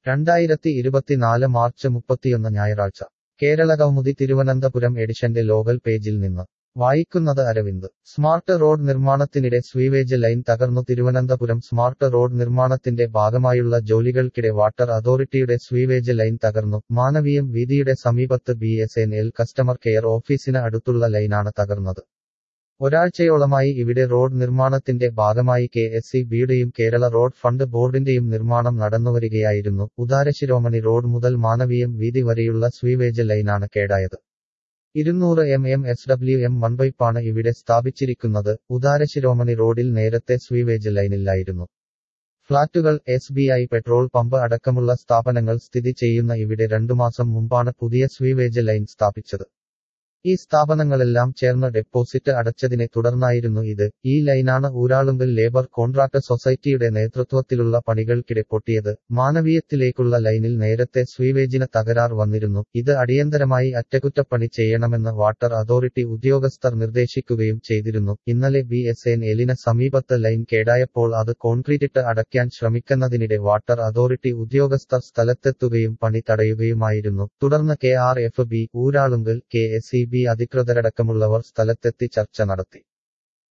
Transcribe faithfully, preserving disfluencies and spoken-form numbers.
രണ്ടായിരത്തി ഇരുപത്തിനാല് മാർച്ച് മുപ്പത്തിയൊന്ന് ഞായറാഴ്ച കേരള കൗമുദി തിരുവനന്തപുരം എഡിഷന്റെ ലോകൽ പേജിൽ നിന്ന് വായിക്കുന്നത് അരവിന്ദ്. സ്മാർട്ട് റോഡ് നിർമ്മാണത്തിനിടെ സ്വീവേജ് ലൈൻ തകർന്നു. തിരുവനന്തപുരം സ്മാർട്ട് റോഡ് നിർമ്മാണത്തിന്റെ ഭാഗമായുള്ള ജോലികൾക്കിടെ വാട്ടർ അതോറിറ്റിയുടെ സ്വീവേജ് ലൈൻ തകർന്നു. മാനവീയം വീതിയുടെ സമീപത്ത് B S N L customer care ഓഫീസിന് അടുത്തുള്ള ലൈനാണ് തകർന്നത്. ഒരാഴ്ചയോളമായി ഇവിടെ റോഡ് നിർമ്മാണത്തിന്റെ ഭാഗമായി കെ എസ് ഇ ബിയുടെയും കേരള റോഡ് ഫണ്ട് ബോർഡിന്റെയും നിർമ്മാണം നടന്നുവരികയായിരുന്നു. ഉദാരശിരോമണി റോഡ് മുതൽ മാനവീയം വീതി വരെയുള്ള സ്വീവേജ് ലൈനാണ് കേടായത്. ഇരുന്നൂറ് M M S W M മൺപൈപ്പാണ് ഇവിടെ സ്ഥാപിച്ചിരിക്കുന്നത്. ഉദാരശിരോമണി റോഡിൽ നേരത്തെ സ്വീവേജ് ലൈനില്ലായിരുന്നു. ഫ്ളാറ്റുകൾ, S B I petrol pump അടക്കമുള്ള സ്ഥാപനങ്ങൾ സ്ഥിതി ചെയ്യുന്ന ഇവിടെ രണ്ടുമാസം മുമ്പാണ് പുതിയ സ്വീവേജ് ലൈൻ സ്ഥാപിച്ചത്. ഈ സ്ഥാപനങ്ങളെല്ലാം ചേർന്ന് ഡെപ്പോസിറ്റ് അടച്ചതിനെ തുടർന്നായിരുന്നു ഇത്. ഈ ലൈനാണ് ഊരാളുങ്കൽ ലേബർ കോൺട്രാക്ട് സൊസൈറ്റിയുടെ നേതൃത്വത്തിലുള്ള പണികൾക്കിടെ പൊട്ടിയത്. മാനവീയത്തിലേക്കുള്ള ലൈനിൽ നേരത്തെ സ്വീവേജിന് തകരാർ വന്നിരുന്നു. ഇത് അടിയന്തരമായി അറ്റകുറ്റപ്പണി ചെയ്യണമെന്ന് വാട്ടർ അതോറിറ്റി ഉദ്യോഗസ്ഥർ നിർദ്ദേശിക്കുകയും ചെയ്തിരുന്നു. ഇന്നലെ ബി എസ് എൻ എല്ലിന് സമീപത്ത് ലൈൻ കേടായപ്പോൾ അത് കോൺക്രീറ്റിട്ട് അടയ്ക്കാൻ ശ്രമിക്കുന്നതിനിടെ വാട്ടർ അതോറിറ്റി ഉദ്യോഗസ്ഥർ സ്ഥലത്തെത്തുകയും പണി തടയുകയുമായിരുന്നു. തുടർന്ന് K R F B, Uralungal, K S E B അധികൃതരടക്കമുള്ളവർ സ്ഥലത്തെത്തി ചർച്ച നടത്തി.